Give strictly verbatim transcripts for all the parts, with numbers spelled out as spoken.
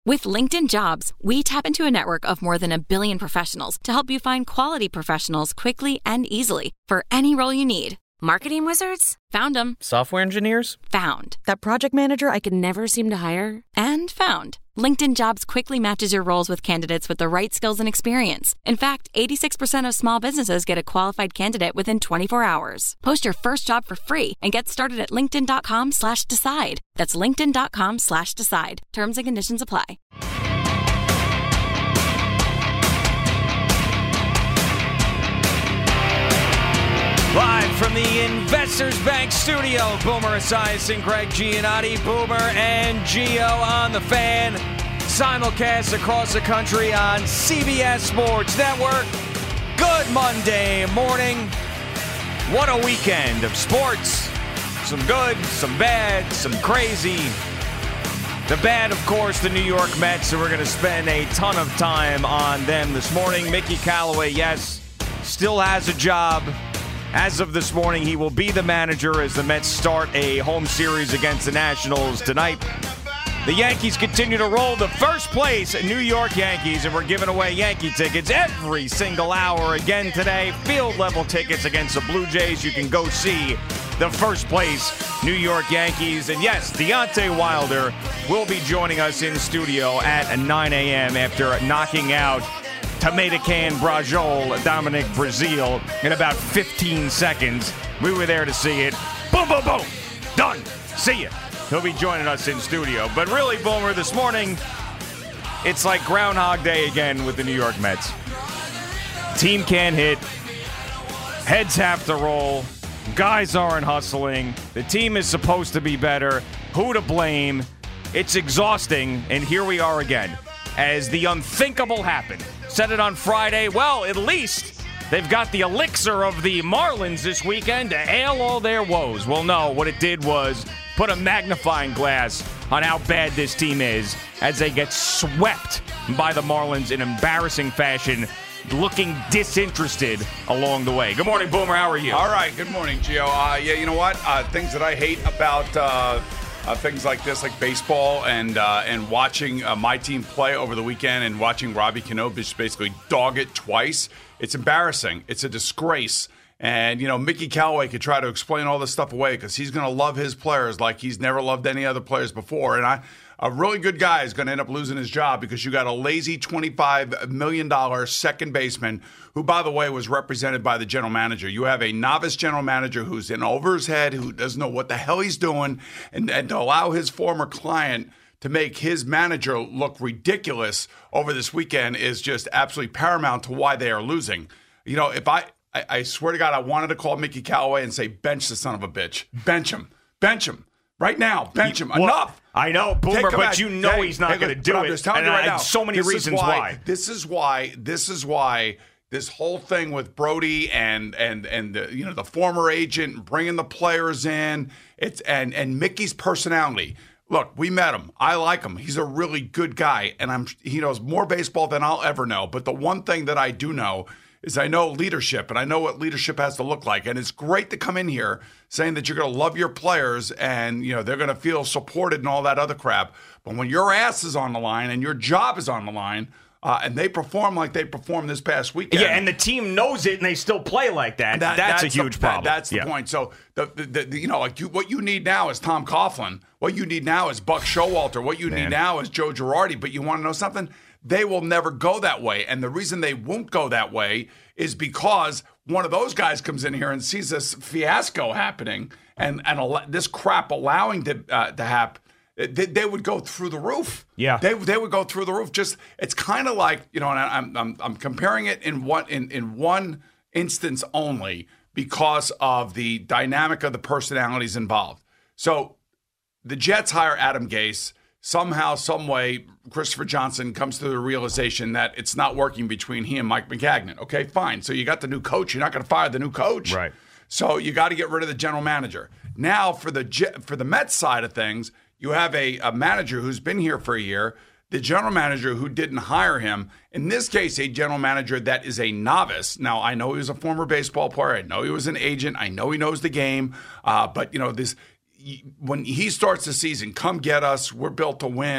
With LinkedIn Jobs, we tap into a network of more than a billion professionals to help you find quality professionals quickly and easily for any role you need. Marketing wizards? Found them. Software engineers? Found. That project manager I could never seem to hire? And found. LinkedIn Jobs quickly matches your roles with candidates with the right skills and experience. In fact, eighty-six percent of small businesses get a qualified candidate within twenty-four hours. Post your first job for free and get started at linkedin.com slash decide. That's linkedin.com slash decide. Terms and conditions apply. Live from the Investors Bank studio, Boomer Esiason, Greg Giannotti, Boomer and Gio on the Fan. Simulcast across the country on C B S Sports Network. Good Monday morning. What a weekend of sports. Some good, some bad, some crazy. The bad, of course, the New York Mets, and we're going to spend a ton of time on them this morning. Mickey Callaway, yes, still has a job. As of this morning, he will be the manager as the Mets start a home series against the Nationals tonight. The Yankees continue to roll the first place New York Yankees, and we're giving away Yankee tickets every single hour again today. Field level tickets against the Blue Jays. You can go see the first place New York Yankees. And yes, Deontay Wilder will be joining us in studio at nine a.m. after knocking out Tomato Can Brajol, Dominic Brazil, in about fifteen seconds. We were there to see it. Boom, boom, boom. Done. See ya. He'll be joining us in studio. But really, Boomer, this morning, it's like Groundhog Day again with the New York Mets. Team can't hit. Heads have to roll. Guys aren't hustling. The team is supposed to be better. Who to blame? It's exhausting, and here we are again as the unthinkable happened. Said it on Friday. Well, at least they've got the elixir of the Marlins this weekend to ail all their woes. Well, no, what it did was put a magnifying glass on how bad this team is as they get swept by the Marlins in embarrassing fashion, looking disinterested along the way. Good morning, Boomer. How are you? All right. Good morning, Gio. Uh, yeah, you know what? Uh, things that I hate about uh, uh, things like this, like baseball, and uh, and watching uh, my team play over the weekend and watching Robbie Cano basically dog it twice. It's embarrassing. It's a disgrace. And, you know, Mickey Callaway could try to explain all this stuff away because he's going to love his players like he's never loved any other players before. And I, a really good guy is going to end up losing his job because you got a lazy twenty-five million dollars second baseman who, by the way, was represented by the general manager. You have a novice general manager who's in over his head, who doesn't know what the hell he's doing, and, and to allow his former client to make his manager look ridiculous over this weekend is just absolutely paramount to why they are losing. You know, if I... I, I swear to God, I wanted to call Mickey Callaway and say, bench the son of a bitch. Bench him. Bench him. Right now. Bench him. Well, Enough. I know, Boomer, but back. you know hey, he's not hey, going to do I'm it. just telling and you right I now. have so many this reasons why, why. This is why. This is why this whole thing with Brody and and and the, you know, the former agent bringing the players in, it's and and Mickey's personality. Look, we met him. I like him. He's a really good guy, and I'm he knows more baseball than I'll ever know. But the one thing that I do know is I know leadership, and I know what leadership has to look like. And it's great to come in here saying that you're going to love your players and, you know, they're going to feel supported and all that other crap. But when your ass is on the line and your job is on the line, uh, and they perform like they performed this past weekend. Yeah, and the team knows it, and they still play like that. that that's, that's a huge the, problem. That, that's the yeah. point. So, the, the, the you know, like you, what you need now is Tom Coughlin. What you need now is Buck Showalter. What you Man. need now is Joe Girardi. But you want to know something? They will never go that way. And the reason they won't go that way is because one of those guys comes in here and sees this fiasco happening and, and al- this crap allowing to, uh, to happen. They, they would go through the roof. Yeah, they they would go through the roof. Just it's kind of like, you know, and I'm I'm I'm comparing it in one in, in one instance only because of the dynamic of the personalities involved. So the Jets hire Adam Gase. Somehow, some way, Christopher Johnson comes to the realization that it's not working between he and Mike Maccagnan. Okay, fine. So you got the new coach. You're not going to fire the new coach, right? So you got to get rid of the general manager. Now, for the for the Mets side of things, you have a, a manager who's been here for a year, the general manager who didn't hire him. In this case, a general manager that is a novice. Now, I know he was a former baseball player. I know he was an agent. I know he knows the game. Uh, but, you know, this when he starts the season, come get us. We're built to win.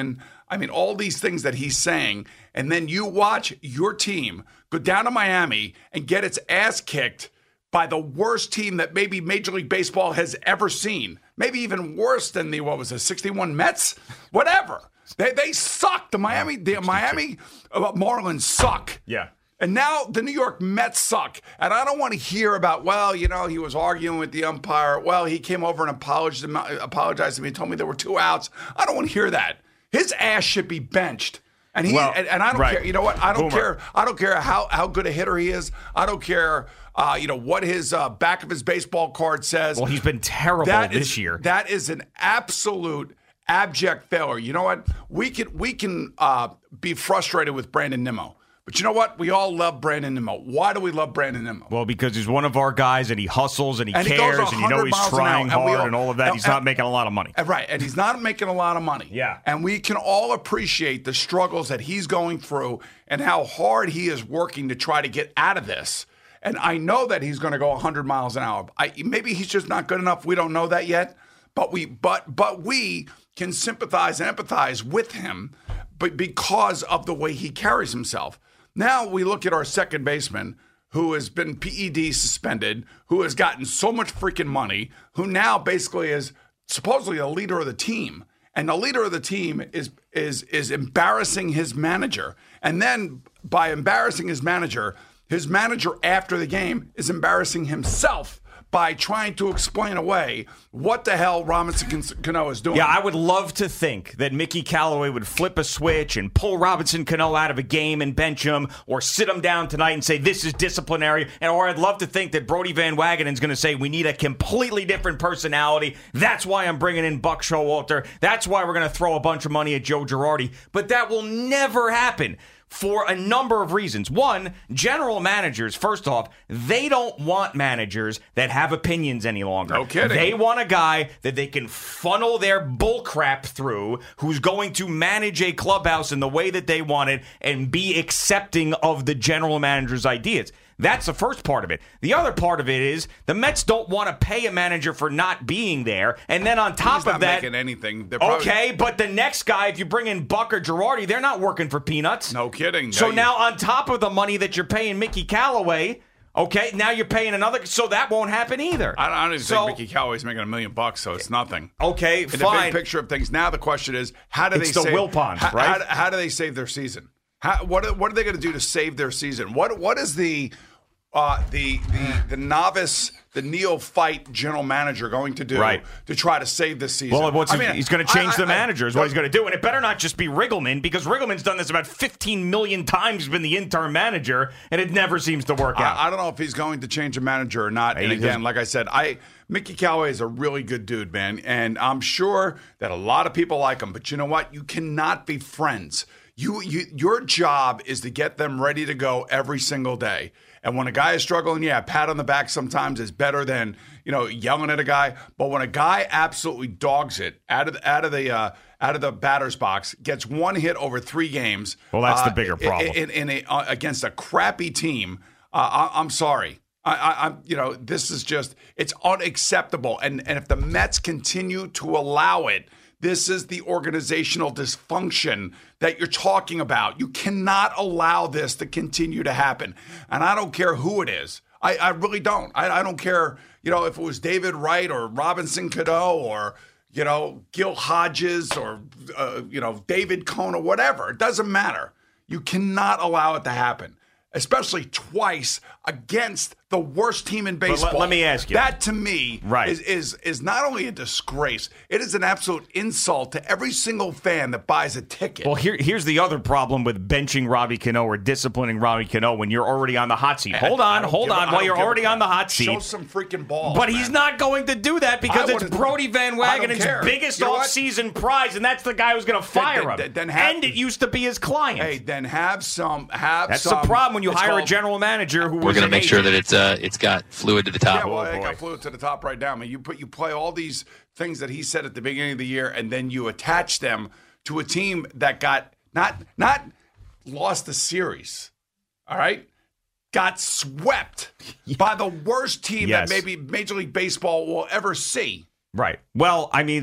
I mean, all these things that he's saying, and then you watch your team go down to Miami and get its ass kicked by the worst team that maybe Major League Baseball has ever seen. Maybe even worse than the, what was it, sixty-one Mets? Whatever. They they suck. The Miami, the Miami uh, Marlins suck. Yeah. And now the New York Mets suck. And I don't want to hear about, well, you know, he was arguing with the umpire. Well, he came over and apologized, apologized to me, told me there were two outs. I don't want to hear that. His ass should be benched. And he well, and, and I don't right. care. You know what? I don't Boomer. care. I don't care how, how good a hitter he is. I don't care uh, you know, what his uh, back of his baseball card says. Well, he's been terrible that this is, year. That is an absolute abject failure. You know what? We can we can uh, be frustrated with Brandon Nimmo. But you know what? We all love Brandon Nimmo. Why do we love Brandon Nimmo? Well, because he's one of our guys, and he hustles, and he and cares, he and you know he's trying an hard, and, all, and all of that. And, he's and, not making a lot of money. Right, and he's not making a lot of money. Yeah. And we can all appreciate the struggles that he's going through and how hard he is working to try to get out of this. And I know that he's going to go one hundred miles an hour. I, maybe he's just not good enough. We don't know that yet. But we, but, but we can sympathize and empathize with him, but because of the way he carries himself. Now we look at our second baseman who has been P E D suspended, who has gotten so much freaking money, who now basically is supposedly the leader of the team. And the leader of the team is is is embarrassing his manager. And then by embarrassing his manager, his manager after the game is embarrassing himself by trying to explain away what the hell Robinson Cano is doing. Yeah, I would love to think that Mickey Callaway would flip a switch and pull Robinson Cano out of a game and bench him, or sit him down tonight and say this is disciplinary. And or I'd love to think that Brodie Van Wagenen's going to say we need a completely different personality. That's why I'm bringing in Buck Showalter. That's why we're going to throw a bunch of money at Joe Girardi. But that will never happen. For a number of reasons. One, general managers, first off, they don't want managers that have opinions any longer. No kidding. They want a guy that they can funnel their bullcrap through, who's going to manage a clubhouse in the way that they want it and be accepting of the general manager's ideas. That's the first part of it. The other part of it is the Mets don't want to pay a manager for not being there. And then on top He's not of that, making anything. Probably, okay, but the next guy, if you bring in Buck or Girardi, they're not working for peanuts. No kidding. So no, now on top of the money that you're paying Mickey Callaway, okay, now you're paying another, so that won't happen either. I don't, I don't even so, think Mickey Callaway's making a million bucks, so it's nothing. Okay, In fine. the big picture of things, now the question is, how do it's they the save? Wilpons, how, right? How, how do they save their season? How, what are, what are they going to do to save their season? What what is the uh, the the the novice, the neophyte general manager going to do right. to try to save this season? Well, what's I he, mean, he's going to change I, the I, manager is I, what he's going to do. And it better not just be Riggleman, because Riggleman's done this about fifteen million times. He's been the interim manager, and it never seems to work out. I, I don't know if he's going to change a manager or not. And again, like I said, I Mickey Callaway is a really good dude, man. And I'm sure that a lot of people like him. But you know what? You cannot be friends. You, you, your job is to get them ready to go every single day. And when a guy is struggling, yeah, a pat on the back sometimes is better than, you know, yelling at a guy. But when a guy absolutely dogs it out of out of the uh, out of the batter's box, gets one hit over three games, well, that's uh, the bigger problem. In, in a, uh, against a crappy team, uh, I, I'm sorry. I, I, I'm, you know, this is just, it's unacceptable. And and if the Mets continue to allow it, this is the organizational dysfunction that you're talking about. You cannot allow this to continue to happen. And I don't care who it is. I, I really don't. I, I don't care, you know, if it was David Wright or Robinson Cano or, you know, Gil Hodges or, uh, you know, David Cohn or whatever. It doesn't matter. You cannot allow it to happen, especially twice against the worst team in baseball. Let, let me ask you. That, to me, right. is, is is not only a disgrace, it is an absolute insult to every single fan that buys a ticket. Well, here, here's the other problem with benching Robbie Cano or disciplining Robbie Cano when you're already on the hot seat. Hold on, hold on. While you're already on the hot seat. Show some freaking balls. But man. he's not going to do that because it's Brodie Van Wagenen's biggest you know off-season prize, and that's the guy who's going to fire then, him. Then, then have, and it used to be his client. Hey, then have some. Have that's some, the problem when you hire called, a general manager who We're going to make agent. sure that it's uh, it's got fluid to the top. Yeah, well, oh, it got fluid to the top right now. I mean, you put you play all these things that he said at the beginning of the year, and then you attach them to a team that got not not lost the series. All right, got swept by the worst team yes. that maybe Major League Baseball will ever see. Right. Well, I mean,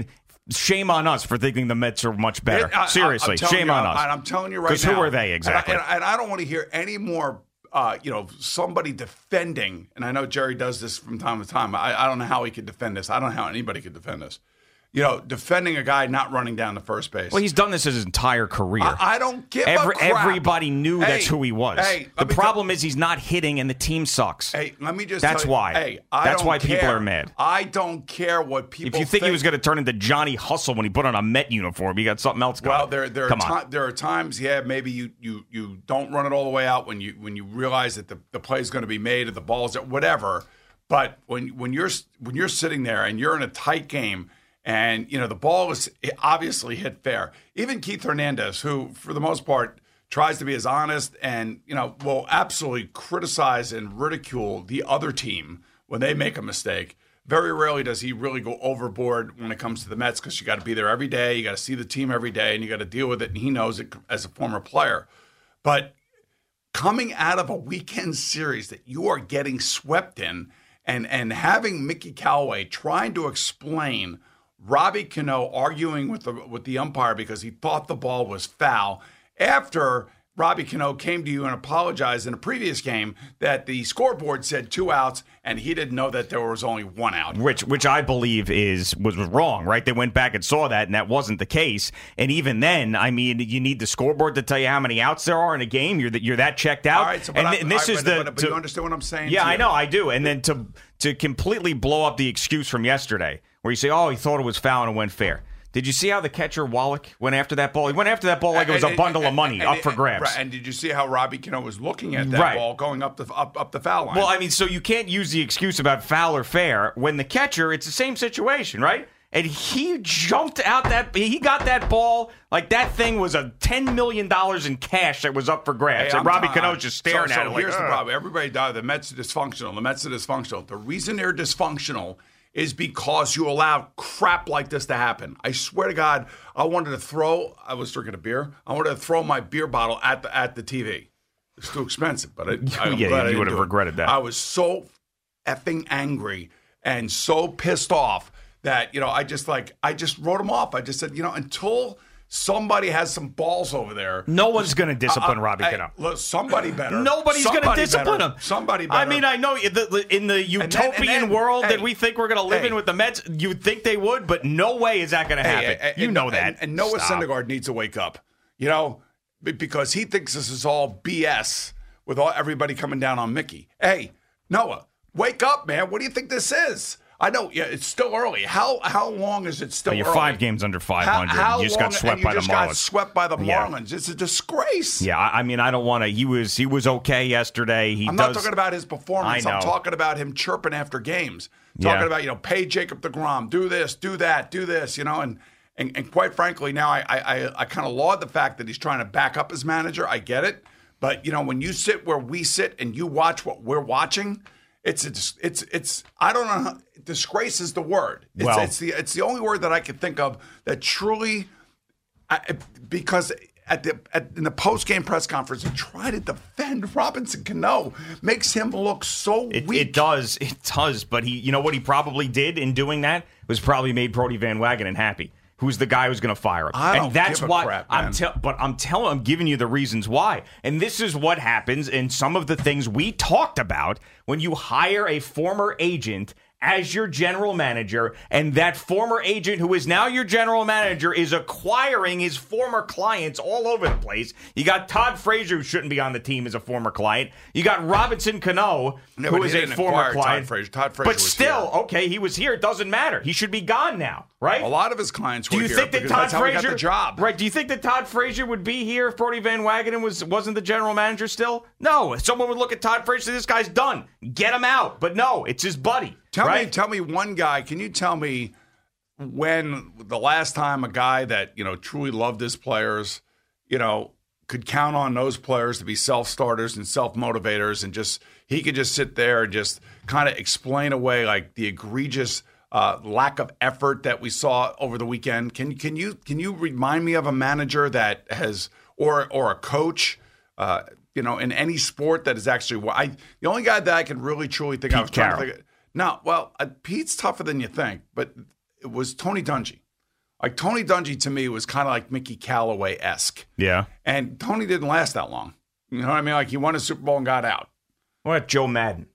shame on us for thinking the Mets are much better. It, I, Seriously, I, shame you, on us. I'm telling you right now. Because who are they exactly? And I, and, and I don't want to hear any more, uh, you know, somebody defending. And I know Jerry does this from time to time. I, I don't know how he could defend this. I don't know how anybody could defend this. You know, defending a guy not running down the first base. Well, he's done this his entire career. I, I don't give Every, a crap. Everybody knew hey, that's who he was. Hey, the problem is he's not hitting, and the team sucks. Hey, let me just. That's tell you, why. Hey, I that's don't why care. people are mad. I don't care what people. If you think, think he was going to turn into Johnny Hustle when he put on a Met uniform, you got something else going. Well, there there Come are on. there are times, yeah, maybe you, you you don't run it all the way out when you when you realize that the, the play is going to be made or the ball's whatever. But when when you're when you're sitting there and you're in a tight game. And, you know, the ball is obviously hit fair. Even Keith Hernandez, who, for the most part, tries to be as honest and, you know, will absolutely criticize and ridicule the other team when they make a mistake. Very rarely does he really go overboard when it comes to the Mets because you got to be there every day. You got to see the team every day, and you got to deal with it. And he knows it as a former player. But coming out of a weekend series that you are getting swept in and, and having Mickey Callaway trying to explain – Robbie Cano arguing with the with the umpire because he thought the ball was foul after Robbie Cano came to you and apologized in a previous game that the scoreboard said two outs and he didn't know that there was only one out. Which which I believe is was, was wrong, right? They went back and saw that, and that wasn't the case. And even then, I mean, you need the scoreboard to tell you how many outs there are in a game. You're that you're that checked out. All right, so and, I, and this I, is but, the. But, but to, you understand what I'm saying? Yeah, to I you? know, I do. And then to to completely blow up the excuse from yesterday, where you say, "Oh, he thought it was foul and it went fair." Did you see how the catcher Wallach went after that ball? He went after that ball like it was a bundle and, of money and, up for and, grabs. Right, and did you see how Robbie Cano was looking at that right. ball going up the up, up the foul line? Well, I mean, so you can't use the excuse about foul or fair when the catcher, it's the same situation, right? And he jumped out that he got that ball like that thing was a ten million dollars in cash that was up for grabs. Hey, and Robbie t- Cano's just staring so, so at it like, here's Ugh. the problem. Everybody died. The Mets are dysfunctional. The Mets are dysfunctional. The reason they're dysfunctional is because you allow crap like this to happen. I swear to God, I wanted to throw, I was drinking a beer, I wanted to throw my beer bottle at the at the T V. It's too expensive, but I, I'm yeah, glad I you would didn't have do regretted it. that. I was so effing angry and so pissed off that, you know, I just like, I just wrote him off. I just said, you know, until somebody has some balls over there. No one's going to discipline uh, Robbie hey, Cano. Look, somebody better. Nobody's going to discipline better. him. Somebody better. I mean, I know in the, in the utopian and then, world hey, that we think we're going to live hey, in with the Mets, you would think they would, but no way is that going to happen. Hey, and, you know and, that. And, and Noah Stop. Syndergaard needs to wake up, you know, because he thinks this is all B S with all everybody coming down on Mickey. Hey, Noah, wake up, man. What do you think this is? I know, yeah, it's still early. How how long is it still Well, you're early? five games under five hundred. How, how you just long, got swept and you by just the got Marlins. swept by the Yeah. Marlins. It's a disgrace. Yeah, I, I mean, I don't want to. He was he was okay yesterday. He I'm does, not talking about his performance. I know. I'm talking about him chirping after games. Yeah. Talking about, you know, pay Jacob deGrom, do this, do that, do this, you know, and and, and quite frankly, now I I, I, I kind of laud the fact that he's trying to back up his manager. I get it. But, you know, when you sit where we sit and you watch what we're watching, it's it's it's, it's I don't know how, disgrace is the word. It's, Well, it's the it's the only word that I can think of that truly I, because at the at, in the post game press conference, he tried to defend Robinson Cano, makes him look so It, weak. it does, it does. But he, you know what he probably did in doing that was probably made Brody Van Wagenen happy. Who's the guy who's going to fire him? I don't and that's give a why crap, I'm man. te- but I'm telling, I'm giving you the reasons why. And this is what happens in some of the things we talked about when you hire a former agent as your general manager, and that former agent who is now your general manager is acquiring his former clients all over the place. You got Todd Frazier, who shouldn't be on the team, as a former client. You got Robinson Cano, No, who but is he a didn't former acquire Todd client. Frazier. Todd Frazier but was still, here. okay, he was here. It doesn't matter. He should be gone now, right? A lot of his clients Do were you here think that because Todd that's how he Frazier got the job. Right? Do you think that Todd Frazier would be here if Brody Van Wagenen was wasn't the general manager still? No. Someone would look at Todd Frazier and say, this guy's done. Get him out. But no, it's his buddy. Tell right? me, tell me one guy. Can you tell me when the last time a guy that you know truly loved his players, you know, could count on those players to be self-starters and self-motivators, and just he could just sit there and just kind of explain away like the egregious uh, lack of effort that we saw over the weekend. Can can you can you remind me of a manager that has or or a coach? Uh, you know, in any sport that is actually, I the only guy that I can really truly think Pete I was trying Carroll. to think. Of, no, well, uh, Pete's tougher than you think, but it was Tony Dungy. Like Tony Dungy to me was kind of like Mickey Callaway-esque. Yeah. And Tony didn't last that long. You know what I mean? Like he won a Super Bowl and got out. What about Joe Madden?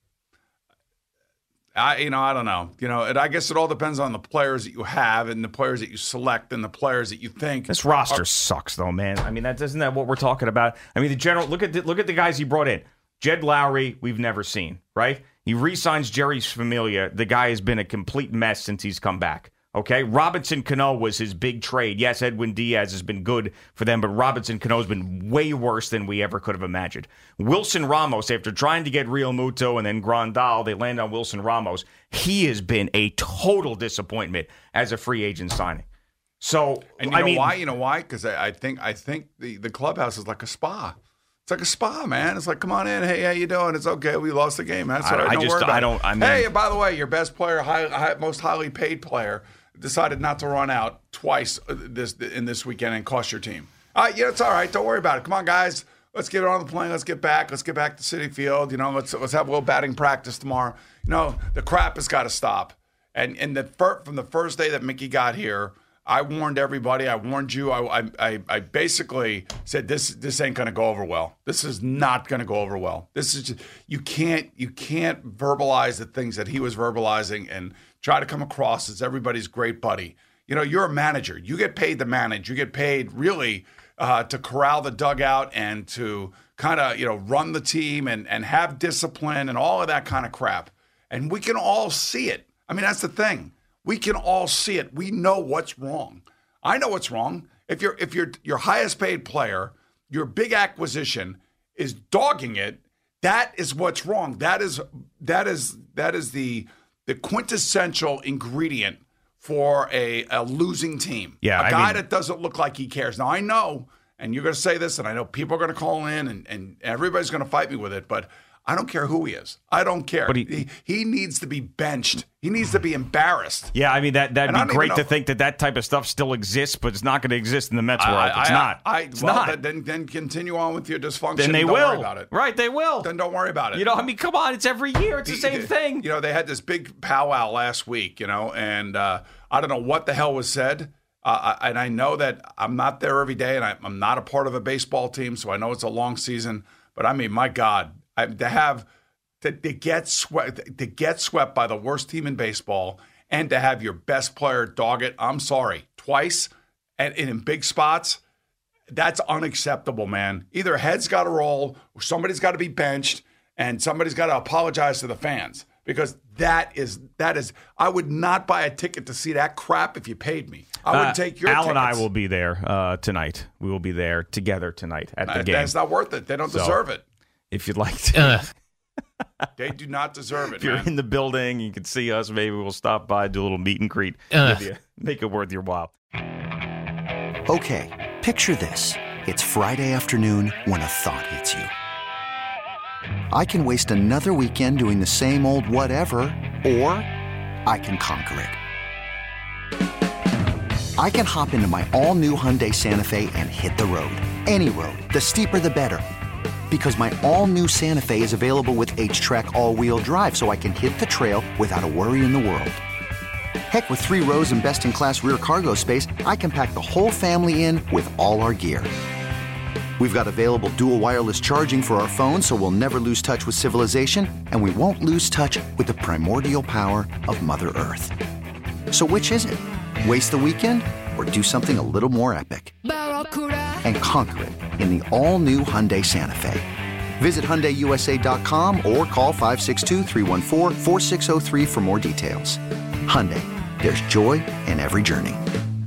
I, you know, I don't know. You know, and I guess it all depends on the players that you have and the players that you select and the players that you think. This roster are, sucks, though, man. I mean, that isn't that what we're talking about? I mean, the general look at the, look at the guys he brought in. Jed Lowry, we've never seen, right? He re-signs Jerry Familia. The guy has been a complete mess since he's come back. Okay, Robinson Cano was his big trade. Yes, Edwin Diaz has been good for them, but Robinson Cano has been way worse than we ever could have imagined. Wilson Ramos, after trying to get Real Muto and then Grandal, they land on Wilson Ramos. He has been a total disappointment as a free agent signing. So, and you I know mean, why? You know why? Because I, I think I think the, the clubhouse is like a spa. It's like a spa, man. It's like, come on in. Hey, how you doing? It's okay. We lost the game. That's all right. I, I don't just, worry about I don't. it. I mean, hey, by the way, your best player, high, high, most highly paid player, decided not to run out twice this in this weekend and cost your team. All right, yeah, it's all right. Don't worry about it. Come on, guys. Let's get on the plane. Let's get back. Let's get back to Citi Field. You know, let's let's have a little batting practice tomorrow. You know, the crap has got to stop. And and the fir- from the first day that Mickey got here, I warned everybody. I warned you. I I, I basically said this this ain't going to go over well. This is not going to go over well. This is just, you can't you can't verbalize the things that he was verbalizing and try to come across as everybody's great buddy. You know, you're a manager. You get paid to manage. You get paid really uh, to corral the dugout and to kind of, you know, run the team and, and have discipline and all of that kind of crap. And we can all see it. I mean, that's the thing. We can all see it. We know what's wrong. I know what's wrong. If you're if you're your highest paid player, your big acquisition is dogging it, that is what's wrong. That is that is that is the the quintessential ingredient for a, a losing team. Yeah, a I guy mean, that doesn't look like he cares. Now, I know, and you're going to say this, and I know people are going to call in, and, and everybody's going to fight me with it, but I don't care who he is. I don't care. But he, he, he needs to be benched. He needs to be embarrassed. Yeah, I mean, that, that'd And be great to know. think that that type of stuff still exists, but it's not going to exist in the Mets world. I, it's I, not. I, it's well, not. Then, then continue on with your dysfunction. Then they and don't will. worry about it. Right, they will. Then don't worry about it. You know, I mean, come on. It's every year. It's the same thing. You know, they had this big powwow last week, you know, and uh, I don't know what the hell was said. Uh, I, and I know that I'm not there every day, and I, I'm not a part of a baseball team, so I know it's a long season. But, I mean, my God, I, to have to, to get swept to get swept by the worst team in baseball and to have your best player dog it, I'm sorry, twice and, and in big spots, that's unacceptable, man. Either heads got to roll or somebody's got to be benched and somebody's got to apologize to the fans because that is that is I would not buy a ticket to see that crap if you paid me. I would Uh, take your Al tickets. and I will be there uh, tonight. We will be there together tonight at the Uh, game. That's not worth it. They don't So, deserve it. If you'd like to. Ugh. They do not deserve it, If you're man. in the building, you can see us. Maybe we'll stop by, do a little meet and greet, Ugh. with you, make it worth your while. Okay, picture this. It's Friday afternoon when a thought hits you. I can waste another weekend doing the same old whatever, or I can conquer it. I can hop into my all-new Hyundai Santa Fe and hit the road. Any road. The steeper, the better. Because my all-new Santa Fe is available with H-Track all-wheel drive, so I can hit the trail without a worry in the world. Heck, with three rows and best-in-class rear cargo space, I can pack the whole family in with all our gear. We've got available dual wireless charging for our phones, so we'll never lose touch with civilization, and we won't lose touch with the primordial power of Mother Earth. So which is it? Waste the weekend or do something a little more epic? And conquer it in the all-new Hyundai Santa Fe. Visit Hyundai U S A dot com or call five six two, three one four, four six zero three for more details. Hyundai, there's joy in every journey.